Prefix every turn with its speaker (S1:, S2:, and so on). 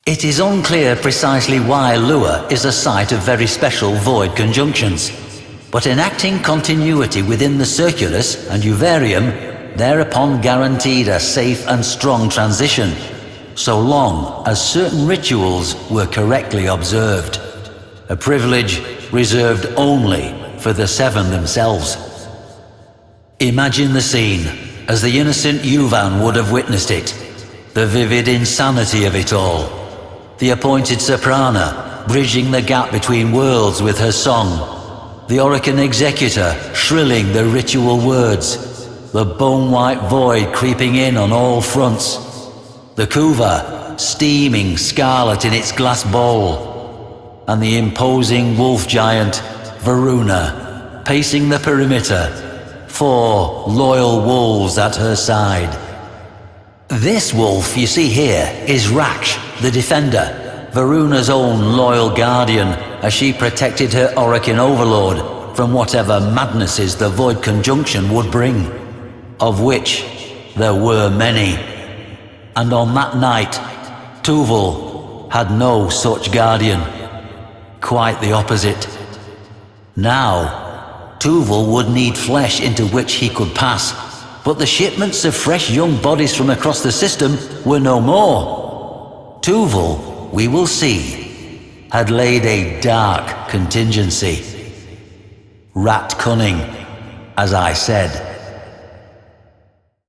S1: It is unclear precisely why Lua is a site of very special void conjunctions, but enacting continuity within the Circulus and Uvarium thereupon guaranteed a safe and strong transition, so long as certain rituals were correctly observed, a privilege reserved only for the Seven themselves. Imagine the scene as the innocent Yuvan would have witnessed it, the vivid insanity of it all. The appointed soprana bridging the gap between worlds with her song, the Orokin executor shrilling the ritual words, the bone-white void creeping in on all fronts, the Kuva steaming scarlet in its glass bowl, and the imposing wolf giant Varuna pacing the perimeter, 4 loyal wolves at her side. This wolf you see here is Raksh, the Defender, Varuna's own loyal guardian, as she protected her Orokin overlord from whatever madnesses the Void Conjunction would bring, of which there were many. And on that night, Tuval had no such guardian. Quite the opposite. Now, Tuval would need flesh into which he could pass, but the shipments of fresh young bodies from across the system were no more. Tuval, we will see, had laid a dark contingency. Rat cunning, as I said.